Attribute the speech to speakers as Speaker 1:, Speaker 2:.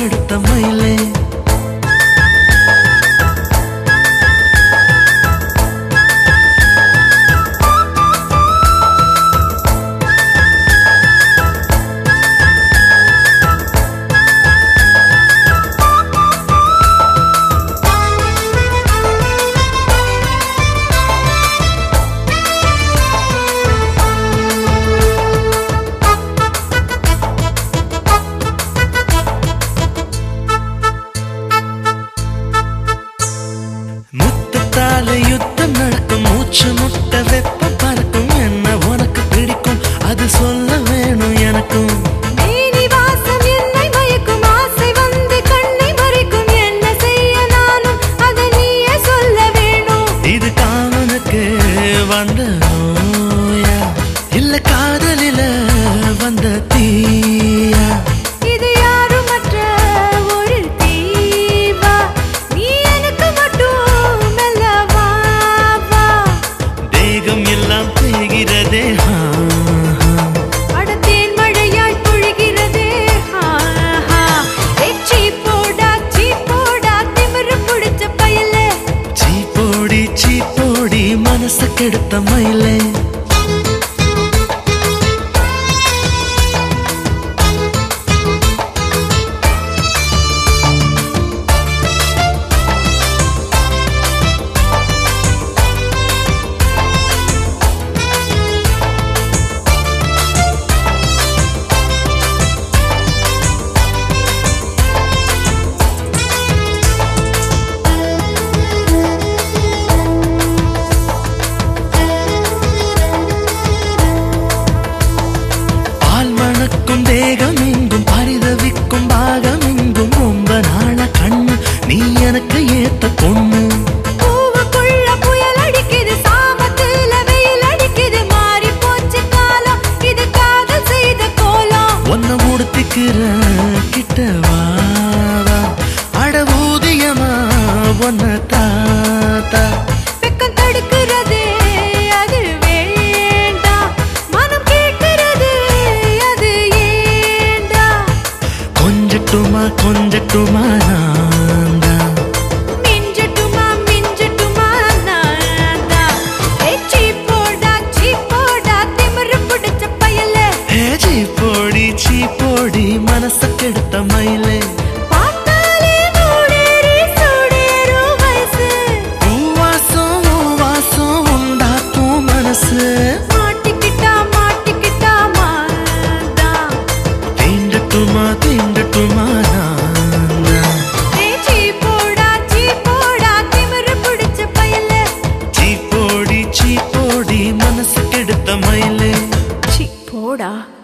Speaker 1: கெடுத்த மயிலே யுத்தம் நடக்கும் மூச்சு முட்ட வெப்பம் பறக்கும் என்ன உனக்கு பிடிக்கும் அது சொல்ல வேணும் எனக்கும்
Speaker 2: நீ வாசம் என்னை மயக்கும் ஆசை வந்து கண்ணை மறைக்கும் என்ன செய்ய நானும் அதை நீயே சொல்ல வேணும்
Speaker 1: இது காமனுக்கு வந்த நோயா இல்ல காதலில வந்த தீயா
Speaker 2: இது யாரும் மற்ற ஒரு தீவா நீ எனக்கு மட்டும் மெல்லவா
Speaker 1: தேகம் எல்லாம் தேய்கிறதே
Speaker 2: அடத்தேன் மழையாய் பொழிகிறதே சீப்போடா திமிரு பிடிச்ச பயலே
Speaker 1: சீப்போடி மனசு கெடுத்த மயிலே தேகம் எங்கும் பரிதவிக்கும் பாகம் எங்கும் ரொம்ப நாள கண்ணு நீ எனக்கு ஏத்த பொண்ணு
Speaker 2: பூவுக்குள்ள புயல் அடிக்குது சாமத்துல வெயில் அடிக்குது மாறி போச்சு காலம் இது காதல் செய்த கோலம்
Speaker 1: ஒன்ன உடுத்திக்கிற கிட்டவா அட ஊதியமா ஒன்ன தாத்தா
Speaker 2: வெக்கம் தடுக்கிறதே அது வேண்டாம் மனம் கேட்கிறது அது ஏண்டா
Speaker 1: கொஞ்சட்டுமா நான்தா
Speaker 2: மிஞ்சட்டுமா நான்தா சீப்போடா திமிரு பிடிச்ச பயலே
Speaker 1: சீப்போடி மனச கெடுத்த மயிலே
Speaker 2: பார்த்தாலே சூடேறும் வயசு
Speaker 1: வாசம் உண்டாக்கும் மனசு
Speaker 2: மாட்டிக்கிட்டா மாந்தா
Speaker 1: தீண்டட்டுமா நான்தா
Speaker 2: சீப்போடா திமிரு பிடிச்ச பயலே
Speaker 1: சீப்போடி மனசு கெடுத்த மயிலே
Speaker 2: சீப்போடா